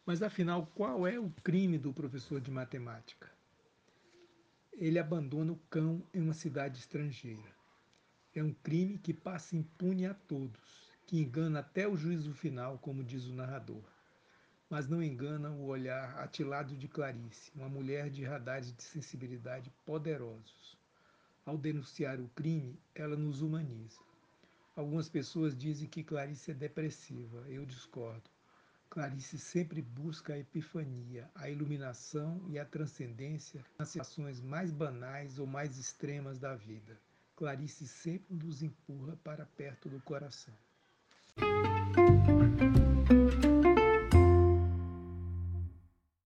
Mas afinal, qual é o crime do professor de matemática? Ele abandona o cão em uma cidade estrangeira. É um crime que passa impune a todos, que engana até o juízo final, como diz o narrador. Mas não engana o olhar atilado de Clarice, uma mulher de radares de sensibilidade poderosos. Ao denunciar o crime, ela nos humaniza. Algumas pessoas dizem que Clarice é depressiva. Eu discordo. Clarice sempre busca a epifania, a iluminação e a transcendência nas situações mais banais ou mais extremas da vida. Clarice sempre nos empurra para perto do coração.